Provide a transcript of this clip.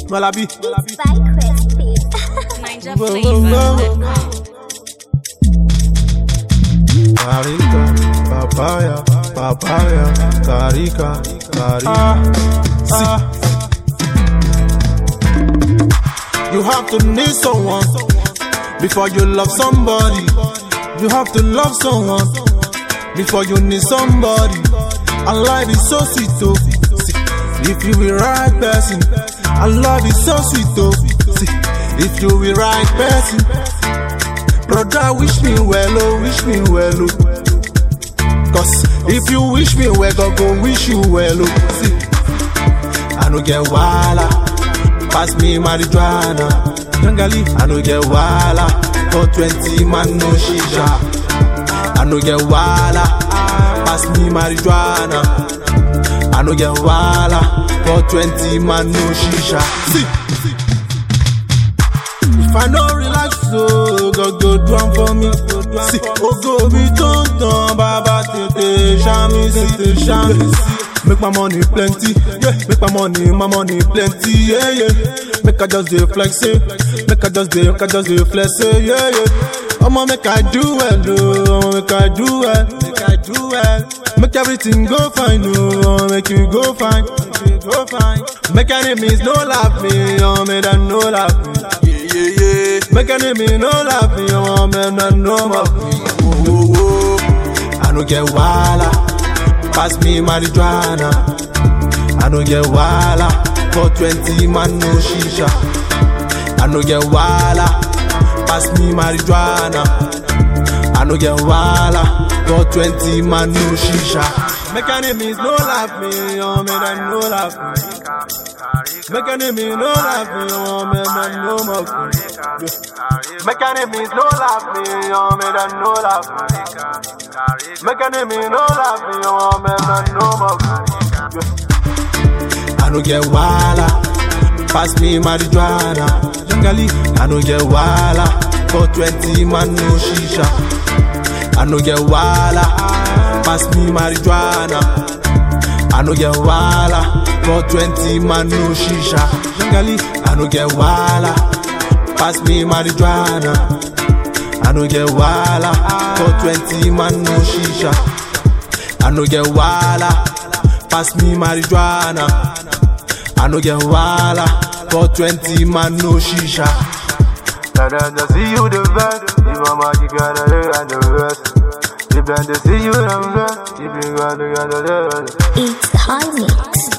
Malabi. It's by Crispy. Carica, papaya, papaya, carica, carica. You have to need someone before you love somebody. You have to love someone before you need somebody. And life is so sweet, oh. See, if you be right person, and love is so sweet, oh. See, if you be right person, brother, wish me well, oh, wish me well, oh. Cause if you wish me well, God go wish you well, oh. See, I no get wala, pass me marijuana. Jangali, I no get wala, for 20 man no shisha. I no get wala, pass me marijuana. I no get wala, for 20 man no shisha. See, if I no relax, so God go do am for me. See, oh go be tonton, baba tete, shami see. Make my money plenty, yeah. Make my money plenty, yeah, yeah. Make I just dey flex, yeah. Make I just dey flex, yeah, yeah. I'ma make I do well, oh, make I do well, make I do well. Make everything go fine, oh, make you go fine, go fine. Make enemies no laugh me, oh, make them no laugh me, yeah, yeah, yeah. Make enemies no laugh me, oh, make them no laugh me, oh, oh, oh. I no get wala, pass me marijuana. I no get wala, for 20 man no shisha. I no get wala, pass me marijuana. I no get wala, for 20 man no shisha. Make enemies no laugh me, oh, make them no laugh me. Make enemies no laugh me, oh, make them no mock me. Make enemies no laugh me, oh, make them no laugh me. Make enemies no laugh me, oh, make them no mock me. I no get wala, pass me marijuana. Jangali, I no get wala, for 20 man no shisha. I no get wala, pass me marijuana. I no get wala, for 20 man no shisha. Jangali, I no get wala, pass me marijuana. I no get wala, for 20 man no shisha. I no get wala, pass me marijuana. I no get wala, for 20 man no shisha. Let them just see you the best. If I'm a you gotta and the rest. If them just see you the best. If you gotta It's High Mix.